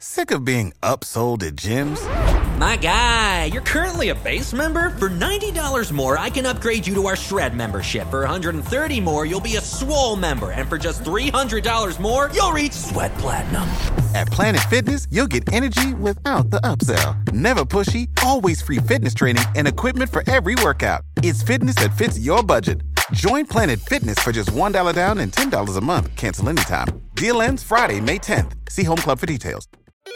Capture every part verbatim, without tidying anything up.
Sick of being upsold at gyms? My guy, you're currently a base member? For ninety dollars more, I can upgrade you to our Shred membership. For one hundred thirty dollars more, you'll be a Swole member. And for just three hundred dollars more, you'll reach Sweat Platinum. At Planet Fitness, you'll get energy without the upsell. Never pushy, always free fitness training and equipment for every workout. It's fitness that fits your budget. Join Planet Fitness for just one dollar down and ten dollars a month. Cancel anytime. Deal ends Friday, May tenth. See Home Club for details.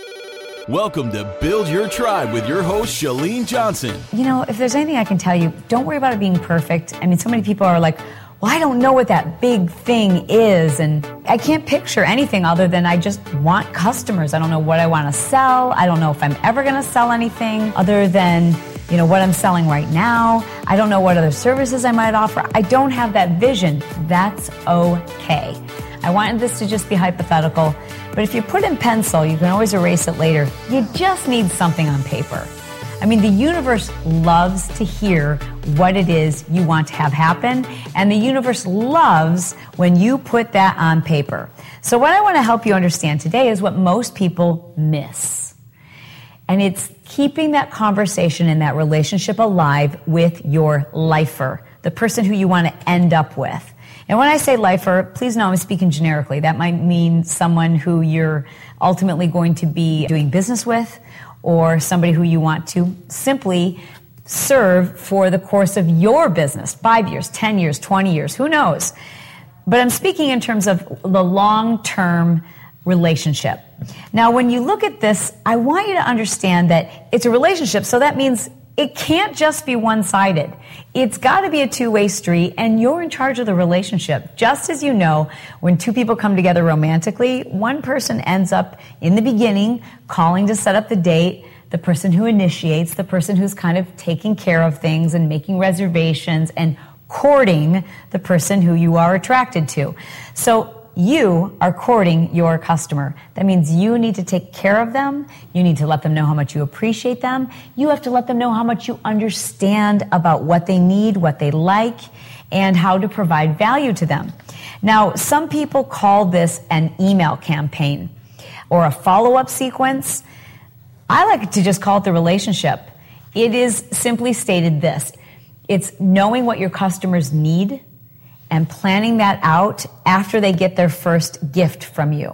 Welcome to Build Your Tribe with your host, Chalene Johnson. You know, if there's anything I can tell you, don't worry about it being perfect. I mean, so many people are like, well, I don't know what that big thing is, and I can't picture anything other than I just want customers. I don't know what I want to sell. I don't know if I'm ever going to sell anything other than, you know, what I'm selling right now. I don't know what other services I might offer. I don't have that vision. That's okay. I wanted this to just be hypothetical, but if you put in pencil, you can always erase it later. You just need something on paper. I mean, the universe loves to hear what it is you want to have happen, and the universe loves when you put that on paper. So what I want to help you understand today is what most people miss. And it's keeping that conversation and that relationship alive with your lifer, the person who you want to end up with. And when I say lifer, please know I'm speaking generically. That might mean someone who you're ultimately going to be doing business with, or somebody who you want to simply serve for the course of your business, five years, ten years, twenty years, who knows? But I'm speaking in terms of the long-term relationship. Now, when you look at this, I want you to understand that it's a relationship, so that means it can't just be one-sided. It's got to be a two-way street, and you're in charge of the relationship. Just as you know, when two people come together romantically, one person ends up in the beginning calling to set up the date, the person who initiates, the person who's kind of taking care of things and making reservations and courting the person who you are attracted to. So you are courting your customer. That means you need to take care of them. You need to let them know how much you appreciate them. You have to let them know how much you understand about what they need, what they like, and how to provide value to them. Now, some people call this an email campaign or a follow-up sequence. I like to just call it the relationship. It is simply stated this. It's knowing what your customers need and planning that out after they get their first gift from you.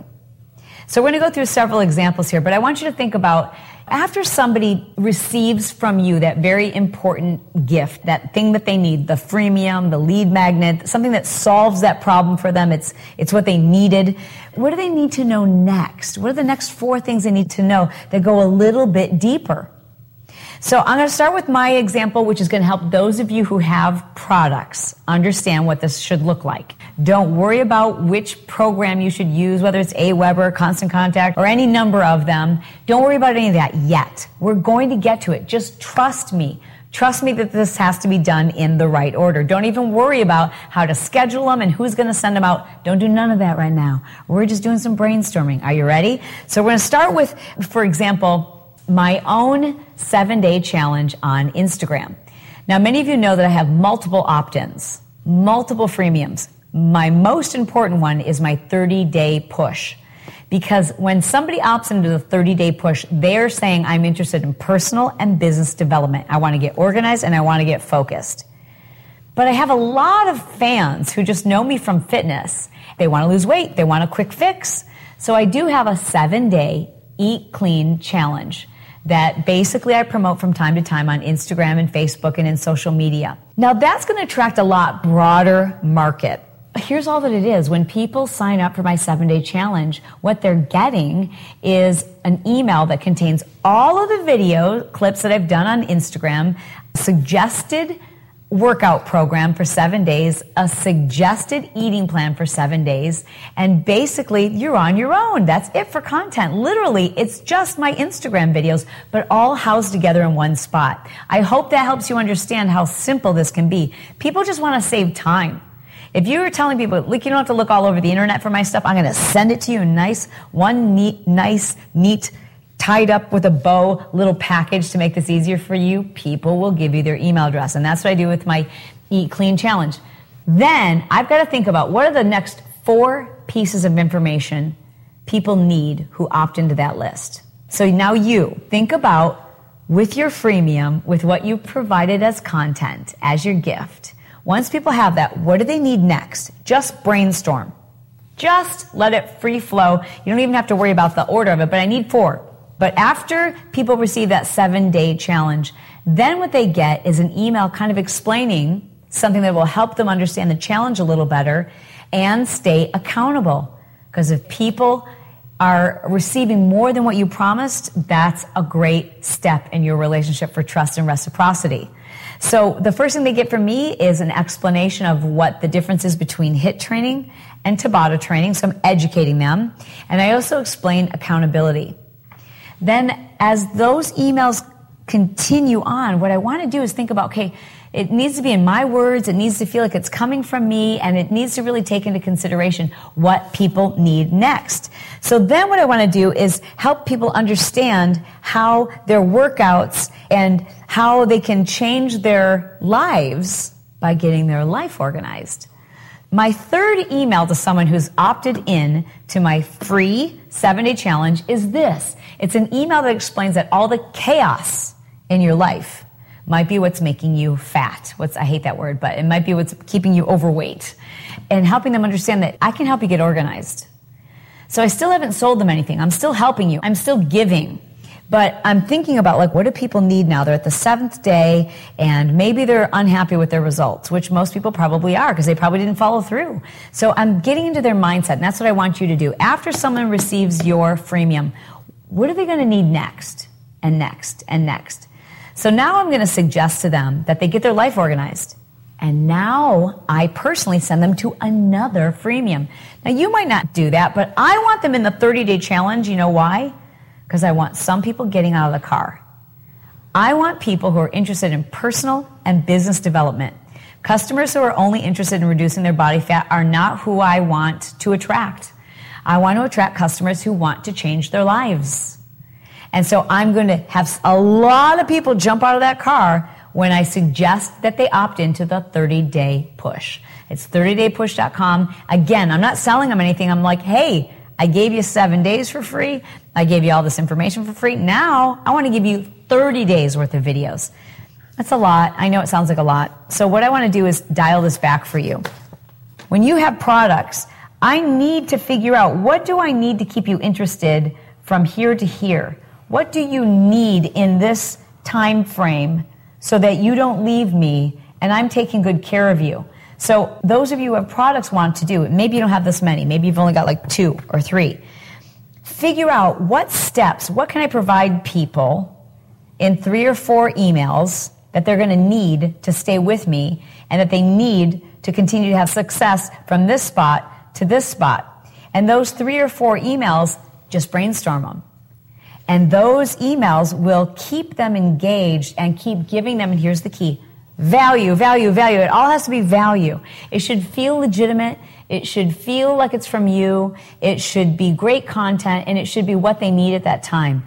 So we're going to go through several examples here, but I want you to think about after somebody receives from you that very important gift, that thing that they need, the freemium, the lead magnet, something that solves that problem for them, it's it's what they needed. What do they need to know next? What are the next four things they need to know that go a little bit deeper? So I'm going to start with my example, which is going to help those of you who have products understand what this should look like. Don't worry about which program you should use, whether it's Aweber, Constant Contact, or any number of them. Don't worry about any of that yet. We're going to get to it. Just trust me. Trust me that this has to be done in the right order. Don't even worry about how to schedule them and who's going to send them out. Don't do none of that right now. We're just doing some brainstorming. Are you ready? So we're going to start with, for example, my own seven-day challenge on Instagram. Now, many of you know that I have multiple opt-ins, multiple freemiums. My most important one is my thirty-day push. Because when somebody opts into the thirty-day push, they're saying, I'm interested in personal and business development. I want to get organized and I want to get focused. But I have a lot of fans who just know me from fitness. They want to lose weight. They want a quick fix. So I do have a seven-day Eat Clean challenge that basically I promote from time to time on Instagram and Facebook and in social media. Now that's going to attract a lot broader market. Here's all that it is. When people sign up for my seven-day challenge, what they're getting is an email that contains all of the video clips that I've done on Instagram, suggested workout program for seven days, a suggested eating plan for seven days, and basically you're on your own. That's it for content. Literally, it's just my Instagram videos, but all housed together in one spot. I hope that helps you understand how simple this can be. People just want to save time. If you were telling people, look, you don't have to look all over the internet for my stuff, I'm going to send it to you in nice, one neat, nice, neat, tied up with a bow little package to make this easier for you, people will give you their email address. And that's what I do with my Eat Clean challenge. Then I've got to think about what are the next four pieces of information people need who opt into that list. So now you think about, with your freemium, with what you provided as content, as your gift, once people have that, what do they need next? Just brainstorm. Just let it free flow. You don't even have to worry about the order of it, but I need four. But after people receive that seven-day challenge, then what they get is an email kind of explaining something that will help them understand the challenge a little better and stay accountable. Because if people are receiving more than what you promised, that's a great step in your relationship for trust and reciprocity. So the first thing they get from me is an explanation of what the difference is between HIIT training and Tabata training. So I'm educating them. And I also explain accountability. Then as those emails continue on, what I want to do is think about, okay, it needs to be in my words, it needs to feel like it's coming from me, and it needs to really take into consideration what people need next. So then what I want to do is help people understand how their workouts and how they can change their lives by getting their life organized. My third email to someone who's opted in to my free seven-day challenge is this. It's an email that explains that all the chaos in your life might be what's making you fat. What's I hate that word, but it might be what's keeping you overweight. And helping them understand that I can help you get organized. So I still haven't sold them anything. I'm still helping you. I'm still giving. But I'm thinking about, like, what do people need now? They're at the seventh day, and maybe they're unhappy with their results, which most people probably are because they probably didn't follow through. So I'm getting into their mindset, and that's what I want you to do. After someone receives your freemium, what are they going to need next and next and next? So now I'm going to suggest to them that they get their life organized. And now I personally send them to another freemium. Now you might not do that, but I want them in the thirty-day challenge. You know why? Because I want some people getting out of the car. I want people who are interested in personal and business development. Customers who are only interested in reducing their body fat are not who I want to attract. I want to attract customers who want to change their lives. And so I'm going to have a lot of people jump out of that car when I suggest that they opt into the thirty-day push. It's thirty day push dot com. Again, I'm not selling them anything. I'm like, hey, I gave you seven days for free. I gave you all this information for free. Now I want to give you thirty days worth of videos. That's a lot. I know it sounds like a lot. So what I want to do is dial this back for you. When you have products, I need to figure out, what do I need to keep you interested from here to here? What do you need in this time frame so that you don't leave me and I'm taking good care of you? So those of you who have products want to do it. Maybe you don't have this many. Maybe you've only got like two or three. Figure out what steps, what can I provide people in three or four emails that they're going to need to stay with me and that they need to continue to have success from this spot to this spot. And those three or four emails, just brainstorm them. And those emails will keep them engaged and keep giving them, and here's the key, value, value, value. It all has to be value. It should feel legitimate. It should feel like it's from you. It should be great content, and it should be what they need at that time.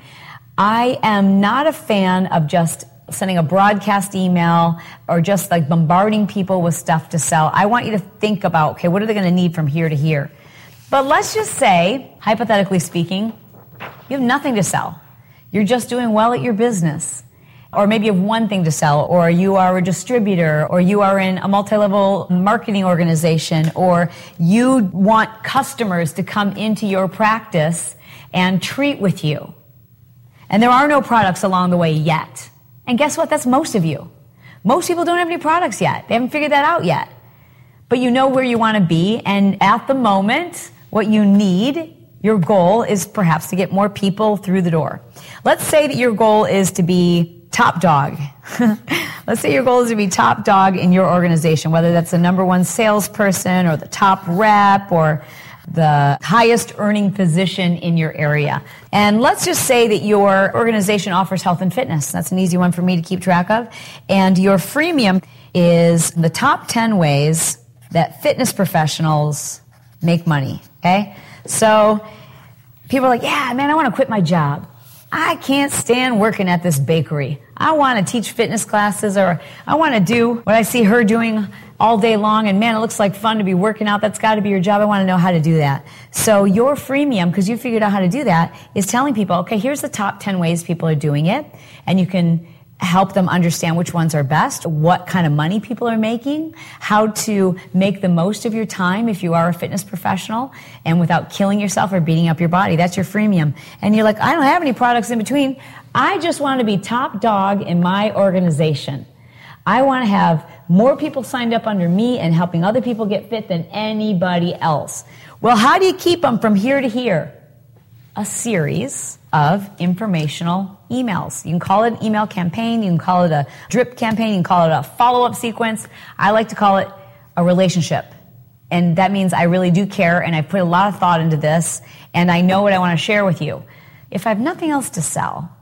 I am not a fan of just sending a broadcast email or just like bombarding people with stuff to sell. I want you to think about, okay, what are they going to need from here to here? But let's just say, hypothetically speaking, you have nothing to sell. You're just doing well at your business. Or maybe you have one thing to sell, or you are a distributor, or you are in a multi-level marketing organization, or you want customers to come into your practice and treat with you. And there are no products along the way yet. And guess what? That's most of you. Most people don't have any products yet. They haven't figured that out yet. But you know where you want to be, and at the moment, what you need, your goal is perhaps to get more people through the door. Let's say that your goal is to be top dog. Let's say your goal is to be top dog in your organization, whether that's the number one salesperson or the top rep or the highest earning position in your area. And let's just say that your organization offers health and fitness. That's an easy one for me to keep track of. And your freemium is the top ten ways that fitness professionals make money. Okay? So people are like, yeah, man, I want to quit my job. I can't stand working at this bakery. I want to teach fitness classes, or I want to do what I see her doing all day long, and man, it looks like fun to be working out. That's got to be your job. I want to know how to do that. So your freemium, because you figured out how to do that, is telling people, okay, here's the top ten ways people are doing it, and you can help them understand which ones are best, what kind of money people are making, how to make the most of your time if you are a fitness professional, and without killing yourself or beating up your body. That's your freemium. And you're like, I don't have any products in between. I just want to be top dog in my organization. I want to have more people signed up under me and helping other people get fit than anybody else. Well, how do you keep them from here to here? A series of informational emails. You can call it an email campaign. You can call it a drip campaign. You can call it a follow-up sequence. I like to call it a relationship. And that means I really do care, and I put a lot of thought into this, and I know what I want to share with you. If I have nothing else to sell,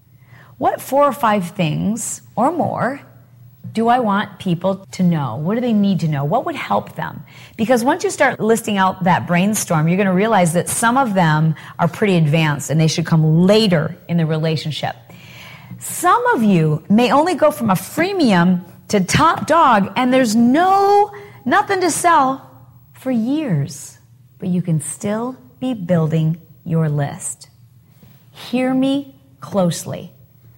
what four or five things or more do I want people to know? What do they need to know? What would help them? Because once you start listing out that brainstorm, you're going to realize that some of them are pretty advanced and they should come later in the relationship. Some of you may only go from a freemium to top dog, and there's no, nothing to sell for years, but you can still be building your list. Hear me closely.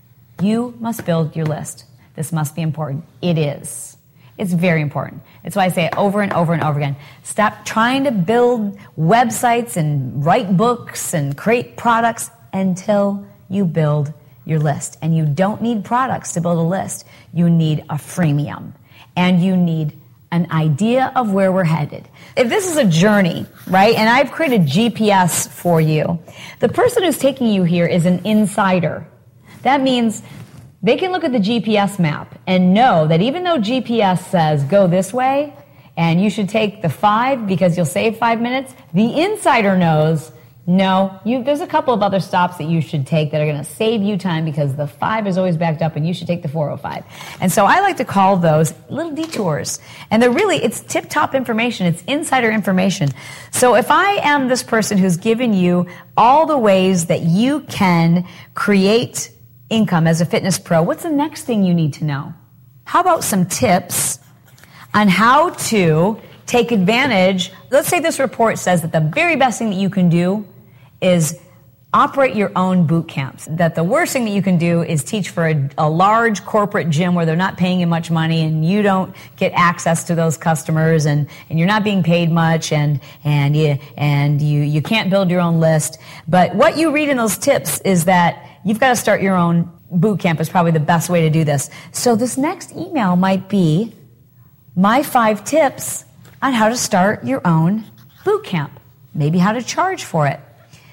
You must build your list. This must be important. It is. It's very important. It's why I say it over and over and over again. Stop trying to build websites and write books and create products until you build your list. And you don't need products to build a list. You need a freemium. And you need an idea of where we're headed. If this is a journey, right, and I've created G P S for you, the person who's taking you here is an insider. That means they can look at the G P S map and know that even though G P S says go this way and you should take the five because you'll save five minutes, the insider knows, no, you, there's a couple of other stops that you should take that are going to save you time because the five is always backed up and you should take the four oh five. And so I like to call those little detours. And they're really, it's tip-top information. It's insider information. So if I am this person who's given you all the ways that you can create income as a fitness pro, what's the next thing you need to know? How about some tips on how to take advantage? Let's say this report says that the very best thing that you can do is operate your own boot camps. That the worst thing that you can do is teach for a, a large corporate gym where they're not paying you much money and you don't get access to those customers and, and you're not being paid much and, and, you, and you, you can't build your own list. But what you read in those tips is that you've got to start your own boot camp is probably the best way to do this. So this next email might be my five tips on how to start your own boot camp. Maybe how to charge for it.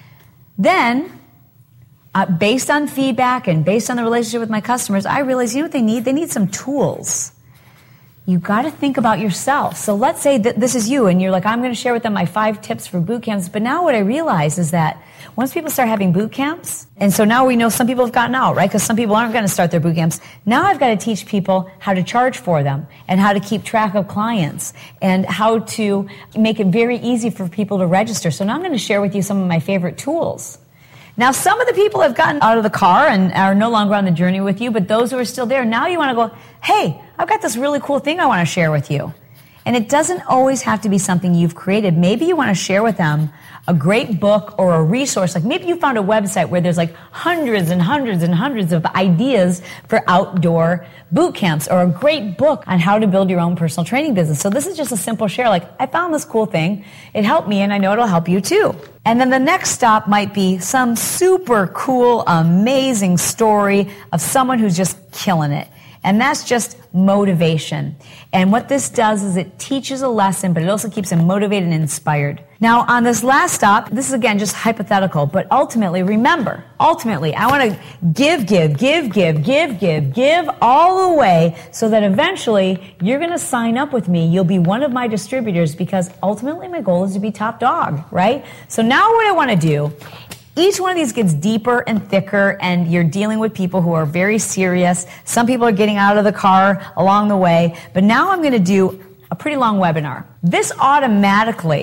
Then, uh, based on feedback and based on the relationship with my customers, I realize, you know what they need? They need some tools. You got to think about yourself. So let's say that this is you and you're like, I'm going to share with them my five tips for boot camps. But now what I realize is that once people start having boot camps, and so now we know some people have gotten out, right? Because some people aren't going to start their boot camps. Now I've got to teach people how to charge for them and how to keep track of clients and how to make it very easy for people to register. So now I'm going to share with you some of my favorite tools. Now, some of the people have gotten out of the car and are no longer on the journey with you, but those who are still there, now you want to go, hey, I've got this really cool thing I want to share with you. And it doesn't always have to be something you've created. Maybe you want to share with them a great book or a resource. Like maybe you found a website where there's like hundreds and hundreds and hundreds of ideas for outdoor boot camps, or a great book on how to build your own personal training business. So this is just a simple share. Like, I found this cool thing. It helped me and I know it'll help you too. And then the next stop might be some super cool, amazing story of someone who's just killing it. And that's just motivation. And what this does is it teaches a lesson, but it also keeps them motivated and inspired. Now, on this last stop, this is again just hypothetical, but ultimately, remember, ultimately, I want to give, give, give, give, give, give, give all the way so that eventually you're going to sign up with me. You'll be one of my distributors because ultimately my goal is to be top dog, right? So now what I want to do, each one of these gets deeper and thicker, and you're dealing with people who are very serious. Some people are getting out of the car along the way. But now I'm going to do a pretty long webinar. This automatically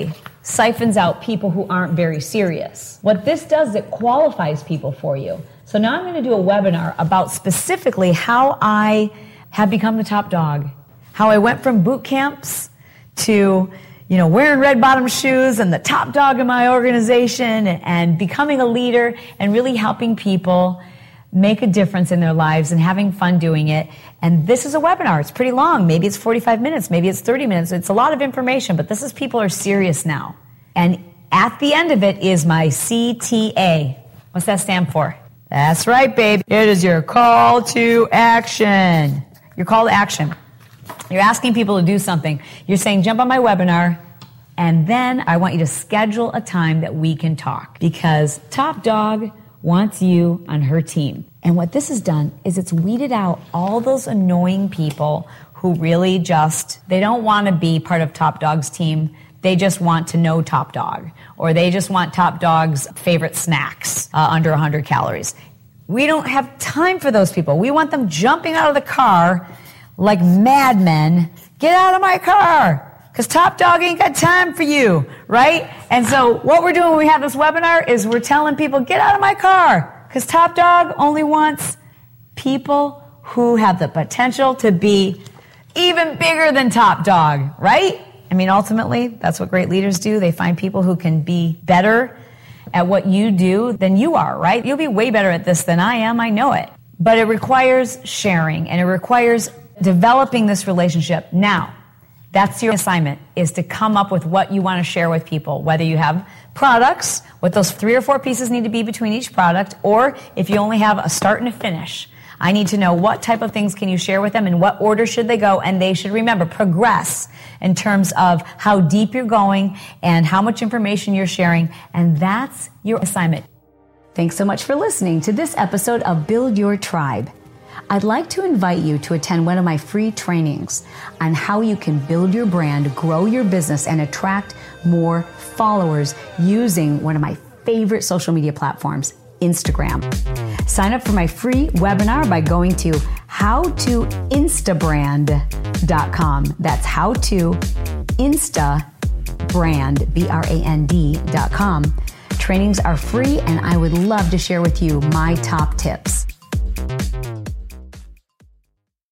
siphons out people who aren't very serious. What this does is it qualifies people for you. So now I'm going to do a webinar about specifically how I have become the top dog, how I went from boot camps to, you know, wearing red bottom shoes and the top dog in my organization and, and becoming a leader and really helping people make a difference in their lives and having fun doing it. And this is a webinar. It's pretty long. Maybe it's forty-five minutes. Maybe it's thirty minutes. It's a lot of information, but this is people are serious now. And at the end of it is my C T A. What's that stand for? That's right, babe. It is your call to action. Your call to action. You're asking people to do something. You're saying, jump on my webinar, and then I want you to schedule a time that we can talk, because Top Dog wants you on her team. And what this has done is it's weeded out all those annoying people who really just, they don't want to be part of Top Dog's team. They just want to know Top Dog, or they just want Top Dog's favorite snacks uh, under one hundred calories. We don't have time for those people. We want them jumping out of the car like madmen. Get out of my car, because Top Dog ain't got time for you, right? And so what we're doing when we have this webinar is we're telling people, get out of my car, because Top Dog only wants people who have the potential to be even bigger than Top Dog, right? I mean, ultimately, that's what great leaders do. They find people who can be better at what you do than you are, right? You'll be way better at this than I am. I know it. But it requires sharing, and it requires developing this relationship. Now, that's your assignment, is to come up with what you want to share with people, whether you have products, what those three or four pieces need to be between each product, or if you only have a start and a finish. I need to know what type of things can you share with them, and what order should they go, and they should, remember, progress in terms of how deep you're going and how much information you're sharing, and that's your assignment. Thanks so much for listening to this episode of Build Your Tribe. I'd like to invite you to attend one of my free trainings on how you can build your brand, grow your business, and attract more followers using one of my favorite social media platforms, Instagram. Sign up for my free webinar by going to how to instabrand dot com. That's how to instabrand, B R A N D dot com. Trainings are free, and I would love to share with you my top tips.